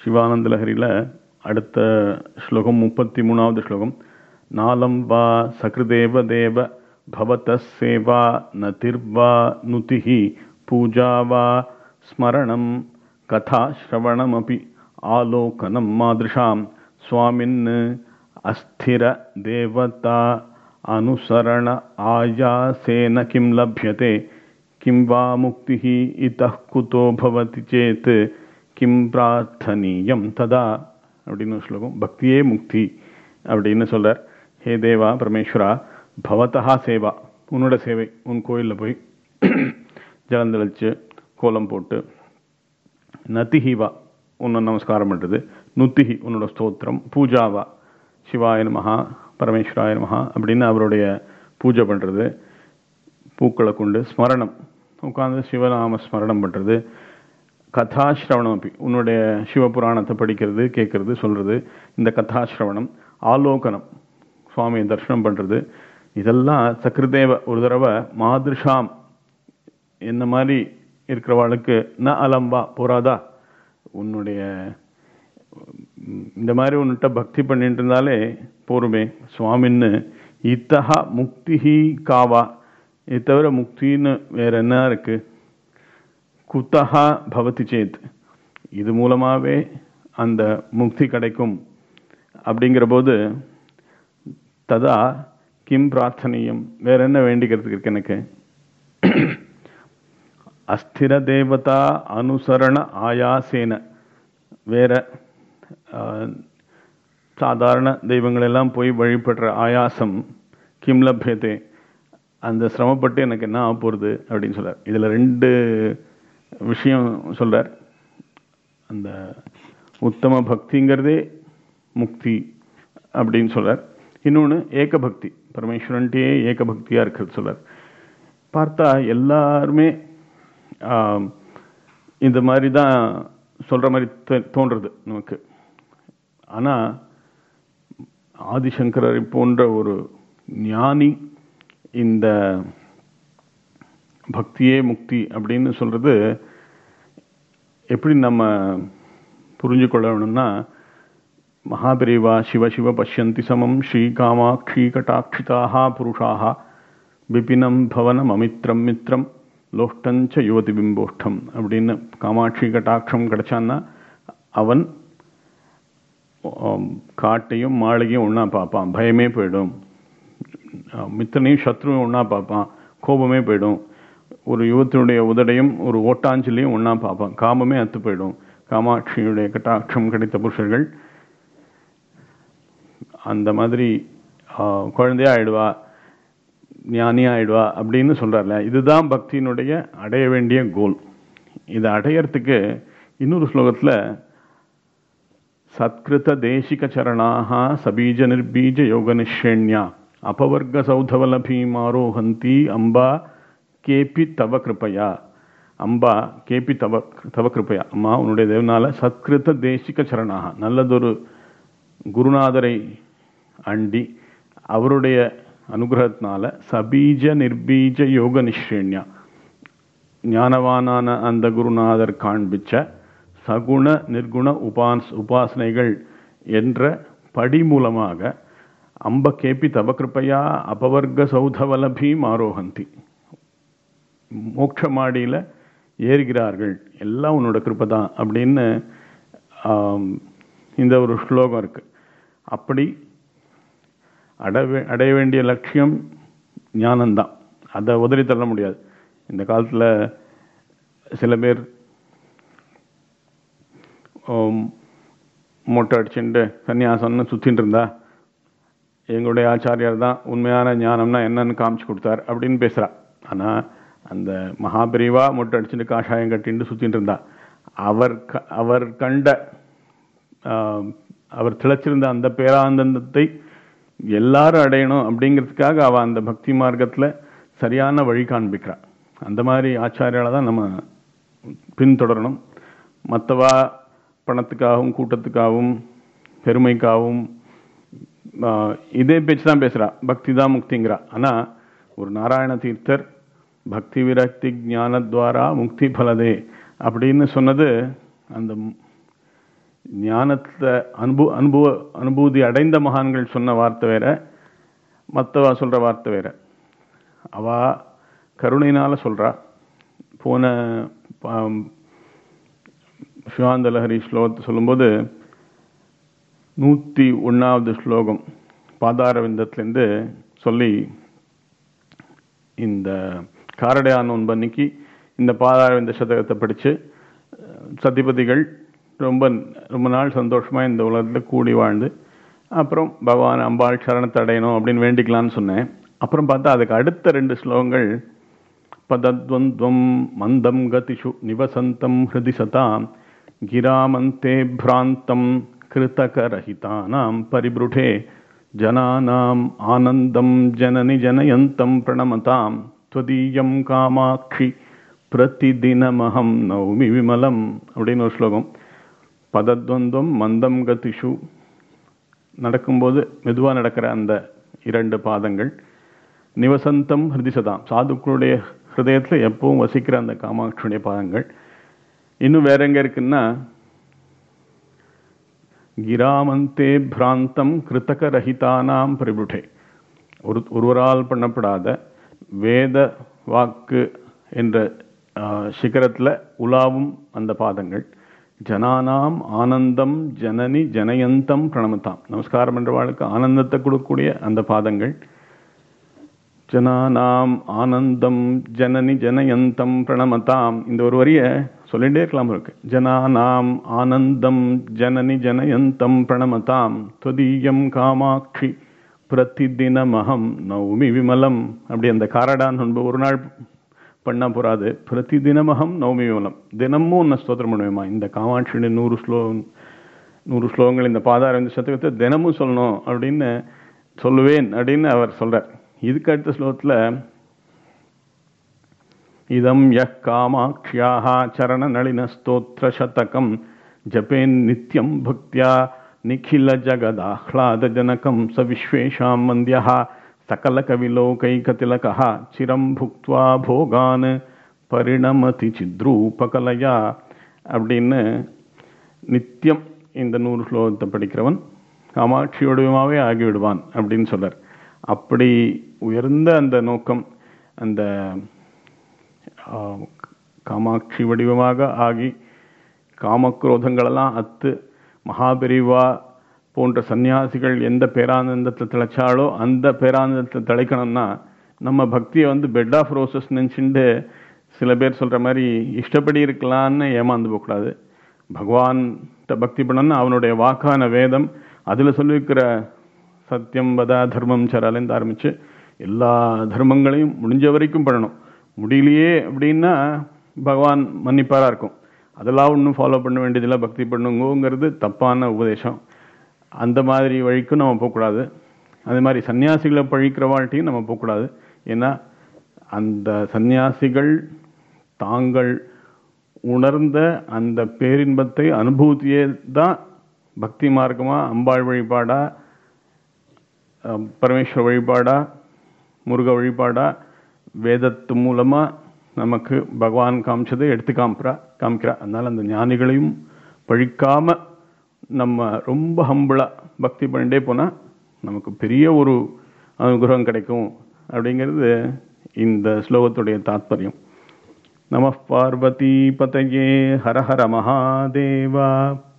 சிவானந்த லஹரியில் அடுத்த ஸ்லோகம் 33வது ஸ்லோகம். நாலம் வா சக்ருதேவ தேவ பவதஸ் சேவா நதிர்வா நுதிஹி பூஜா வா ஸ்மரணம் கதா ஸ்ரவணமபி ஆலோகனம் மாத்ருஷாம் சுவாமின் அஸ்திர தேவதா அனுசரண ஆயாசேன கிம் லப்யதே கிம் வா முக்திஹி இதஹ் குதோ பவதி சேத் கிம் பிரார்த்தனீயம் ததா அப்படின்னு ஸ்லோகம். பக்தியே முக்தி அப்படின்னு சொல்றார். ஹே தேவா பரமேஸ்வரா, பவதா சேவா, உன்னோட சேவை, உன் கோயிலில் போய் ஜலந்தளிச்சு கோலம் போட்டு, நதிஹிவா உன்னை நமஸ்காரம் பண்ணுறது, நுத்திஹி உன்னோட ஸ்தோத்திரம், பூஜாவா சிவாய நமஹா பரமேஸ்வராய நமஹா அப்படின்னு அவருடைய பூஜை பண்ணுறது, பூக்களை கொண்டு ஸ்மரணம் உட்காந்து சிவநாம ஸ்மரணம் பண்ணுறது, கதாஸ்ரவணம் அப்படி உன்னுடைய சிவபுராணத்தை படிக்கிறது, கேட்கறது, சொல்கிறது, இந்த கதாஸ்ரவணம், ஆலோகனம் சுவாமியை தரிசனம் பண்ணுறது, இதெல்லாம் சக்ருதேவ ஒரு தடவை மாத்ருஷாம் என்ன மாதிரி இருக்கிறவாளுக்கு ந அலம்பா போராதா, உன்னுடைய இந்த மாதிரி உன்னிட்ட பக்தி பண்ணிட்டு இருந்தாலே போருமே சுவாமின்னு, இத்தஹா முக்திஹி காவா, இது தவிர முக்தின்னு வேற என்ன இருக்கு, குத்தஹா பவதி சேத், இது மூலமாகவே அந்த முக்தி கிடைக்கும் அப்படிங்கிற போது, ததா கிம் பிரார்த்தனீயம், வேற என்ன வேண்டிக்கிறதுக்கு இருக்கு எனக்கு, அஸ்திர தேவதா அனுசரண ஆயாசேன, வேற சாதாரண தெய்வங்களெல்லாம் போய் வழிபடுற ஆயாசம், கிம் லப்யதே, அந்த சிரமப்பட்டு எனக்கு என்ன ஆக போகிறது அப்படின்னு சொல்றார். இதில் ரெண்டு விஷயம் சொல்றார். அந்த உத்தம பக்திங்கிறதே முக்தி அப்படின்னு சொல்றார். இன்னொன்று ஏகபக்தி, பரமேஸ்வரன்ட்டே ஏகபக்தியாக இருக்கிறது சொல்றார். பார்த்தா எல்லாருமே இந்த மாதிரி தான் சொல்கிற மாதிரி தோன்றுறது நமக்கு. ஆனால் ஆதிசங்கரரை போன்ற ஒரு ஞானி இந்த பக்தியே முக்தி அப்படின்னு சொல்கிறது எப்படி நம்ம புரிஞ்சு கொள்ளணும்னா, மகாபெரிவா சிவ சிவ பஷ்யந்தி சமம் ஸ்ரீ காமாட்சி கட்டாட்சிதாக புருஷாக விபினம் பவனம் அமித்ரம் மித்ரம் லோஷ்டஞ்ச யுவதி பிம்போஷ்டம் அப்படின்னு காமாட்சி கட்டாட்சம் கிடைச்சான்னா அவன் காட்டையும் மாளிகையும் ஒன்றா பார்ப்பான், பயமே போயிடும். மித்திரனையும் சத்ருவும் ஒன்றா பார்ப்பான், கோபமே போயிடும். ஒரு யுவத்தினுடைய உதடையும் ஒரு ஓட்டாஞ்சலியும் ஒன்றா பார்ப்பான், காமமே அத்து போயிடும். காமாட்சியுடைய கட்டாட்சம் கிடைத்த புருஷர்கள் அந்த மாதிரி குழந்தையா ஆயிடுவா, ஞானியா ஆயிடுவா அப்படின்னு சொல்றாருல. இதுதான் பக்தியினுடைய அடைய வேண்டிய கோல். இதை அடையறதுக்கு இன்னொரு ஸ்லோகத்தில் சத்கிருத தேசிக சரணாக சபீஜ நிர்பீஜ யோக நிஷேண்யா அபவர்க சௌதவலபீமாரோஹந்தி அம்பா கேபி தவ கிருப்பையா, அம்பா கேபி தவ கிருப்பையா, அம்மா உன்னுடைய தேவனால சத்கிருத தேசிக சரணாக, நல்லதொரு குருநாதரை அண்டி அவருடைய அனுகிரகத்தினால சபீஜ நிர்பீஜ யோக நிஷேண்யா, ஞானவானான அந்த குருநாதர் காண்பிச்ச சகுண நிர்குண உபாசனைகள் என்ற படி மூலமாக அம்ப கேபி தவ கிருப்பையா அபவர்க சௌதவலபீம் ஆரோஹந்தி, மோட்ச மாடியில் ஏறுகிறார்கள், எல்லாம் உன்னோட கிருப்பை தான் அப்படின்னு இந்த ஒரு ஸ்லோகம் இருக்கு. அப்படி அடைய வேண்டிய லட்சியம் ஞானம்தான், அதை உதறி தள்ள முடியாது. இந்த காலத்தில் சில பேர் மொட்டை அடிச்சுட்டு சன்னியாசம்னு சுற்றின்னு இருந்தா, எங்களுடைய ஆச்சாரியார் தான் உண்மையான ஞானம்னா என்னன்னு காமிச்சு கொடுத்தார் அப்படின்னு பேசுகிறா. ஆனால் அந்த மகாபெரிவா மொட்டை அடிச்சுட்டு காஷாயம் கட்டின்னு சுற்றின்னு இருந்தா, அவர் கண்ட அவர் திளைச்சிருந்த அந்த பேரானந்தத்தை எல்லாரும் அடையணும் அப்படிங்கிறதுக்காக அவள் அந்த பக்தி மார்க்கத்தில் சரியான வழி காண்பிக்கிறாள். அந்த மாதிரி ஆச்சாரியால தான் நம்ம பின்தொடரணும். மற்றவா பணத்துக்காகவும் கூட்டத்துக்காகவும் பெருமைக்காகவும் இதே பேச்சு தான் பேசுகிறா, பக்தி தான் முக்திங்கிறா. ஆனால் ஒரு நாராயண தீர்த்தர் பக்தி விரக்தி ஞானத்வாரா முக்தி பலதே அப்படின்னு சொன்னது அந்த ஞானத்தை அனுபூதி அடைந்த மகான்கள் சொன்ன வார்த்தை வேற, மற்றவா சொல்ற வார்த்தை வேற. அவ கருணையினால சொல்றா. போன சிவானந்த லஹரி ஸ்லோகத்தை சொல்லும்போது 101வது ஸ்லோகம் பாதாரவிந்தத்திலேருந்து சொல்லி, இந்த காரடையான் ஒன்பன்னைக்கு இந்த பாதாரவிந்த சதகத்தை படித்து சதிபதிகள் ரொம்ப ரொம்ப நாள் சந்தோஷமா இந்த உலகத்தில் கூடி வாழ்ந்து அப்புறம் பகவான் அம்பாள் சரணத்தை அடையணும் அப்படின்னு வேண்டிக்கலான்னு சொன்னேன். அப்புறம் பார்த்தா அதுக்கு அடுத்த 2 ஸ்லோகங்கள் பதத்வந்த்வம் மந்தம் கதிஷு நிவசந்தம் ஹிருதி சதாம் கிராமந்தே பிராந்தம் கிருதகரஹிதானாம் பரிபுருடே ஜனானாம் ஆனந்தம் ஜனனி ஜனயந்தம் பிரணமதாம் த்வதீயம் காமாட்சி பிரதிதினமஹம் நௌமி விமலம் அப்படின்னு ஒரு ஸ்லோகம். பதத்வந்தம் மந்தம் கதிஷு, நடக்கும்போது மெதுவாக நடக்கிற அந்த 2 பாதங்கள், நிவசந்தம் ஹிருதிசதாம், சாதுக்களுடைய ஹிருதயத்தில் எப்பவும் வசிக்கிற அந்த காமாட்சியுடைய பாதங்கள். இன்னும் வேற எங்க இருக்குன்னா, கிராமந்தே பிராந்தம் கிருத்தக ரஹிதானாம் பரிபுடே, ஒருவரால் பண்ணப்படாத வேத வாக்கு என்ற சிகரத்தில் உலாவும் அந்த பாதங்கள். ஜனானாம் ஆனந்தம் ஜனனி ஜனயந்தம் பிரணமதாம், நமஸ்காரம் என்றவாளுக்கு ஆனந்தத்தை கொடுக்கக்கூடிய அந்த பாதங்கள். ஜனானாம் ஆனந்தம் ஜனனி ஜனயந்தம் பிரணமதாம், இந்த ஒரு வரிய சொல்லிட்டே இருக்கலாம் இருக்கு. ஜனானாம் ஆனந்தம் ஜனனி ஜனயந்தம் பிரணமதாம் த்வதீயம் காமாட்சி பிரதிதினமஹம் நௌமி விமலம். அப்படி அந்த காரடான் நண்பு ஒரு நாள் பண்ணா போறாது, பிரதிதினமஹம் நௌமி விமலம், தினமும் உன்னை ஸ்தோத்திரம் பண்ணுவேமா. இந்த காமாட்சியுடைய 100 ஸ்லோகங்கள் இந்த பாதாரவிந்த சதகத்தை தினமும் சொல்லணும் அப்படின்னு சொல்லுவேன் அப்படின்னு அவர் சொல்றார். இதுக்கு அடுத்த ஸ்லோகத்தில் இதம் யக் காமாக்ஷ்யாஹ சரண நளின ஸ்தோத்ர சதகம் ஜபேன் நித்யம் பக்தியா நிகில ஜகதாஹ்லாத ஜனகம் ச விஸ்வேஷாம் மந்தியஹ சகல கவிலோகைகதிலகஹ சிரம் புக்த்வா போகான் பரிணமதி சித்ரூபகலயா அப்படின்னு நித்தியம் இந்த 100 ஸ்லோகத்தை படிக்கிறவன் காமாட்சியோடுமாவே ஆகிவிடுவான் அப்படின்னு சொல்றார். அப்படி உயர்ந்த அந்த நோக்கம், அந்த காமாட்சி வடிவமாக ஆகி காமக்ரோதங்களெல்லாம் அத்து மகாபெரிவா போன்ற சன்னியாசிகள் எந்த பேரானந்தத்தை திளைச்சாலோ அந்த பேரானந்தத்தை திளைக்கணும்னா நம்ம பக்தியை பெட் ஆஃப் ரோசஸ் நினச்சிட்டு சில பேர் சொல்கிற மாதிரி இஷ்டப்படி இருக்கலான்னு ஏமாந்து போகக்கூடாது. பகவான்கிட்ட பக்தி பண்ணணும்னா அவனுடைய வாக்கான வேதம், அதில் சொல்லியிருக்கிற சத்தியம் வதா தர்மம் சரலேருந்து ஆரம்பித்து எல்லா தர்மங்களையும் முடிஞ்ச வரைக்கும் பண்ணணும். முடியலையே அப்படின்னா பகவான் மன்னிப்பாராக இருக்கும். அதெல்லாம் ஒன்றும் ஃபாலோ பண்ண வேண்டியதில்லை, பக்தி பண்ணுங்கிறது தப்பான உபதேசம். அந்த மாதிரி வழிக்கும் நம்ம போகக்கூடாது. அதே மாதிரி சன்னியாசிகளை பழிக்கிற வாழ்க்கையும் நம்ம போகக்கூடாது. ஏன்னா அந்த சன்னியாசிகள் தாங்கள் உணர்ந்த அந்த பேரின்பத்தை அனுபூதியே தான் பக்தி மார்க்கமா, அம்பாள் வழிபாடா, பரமேஸ்வர வழிபாடா, முருக வழிபாடா, வேதத்து மூலமா நமக்கு பகவான் காமிச்சதை எடுத்து காமிக்கிறா. அதனால அந்த ஞானிகளையும் பழிக்காம நம்ம ரொம்ப ஹம்பிளா பக்தி பண்ணிட்டே போனா நமக்கு பெரிய ஒரு அனுகிரகம் கிடைக்கும் அப்படிங்கிறது இந்த ஸ்லோகத்துடைய தாத்பரியம். நம பார்வதி பதயே ஹர ஹர மகாதேவா.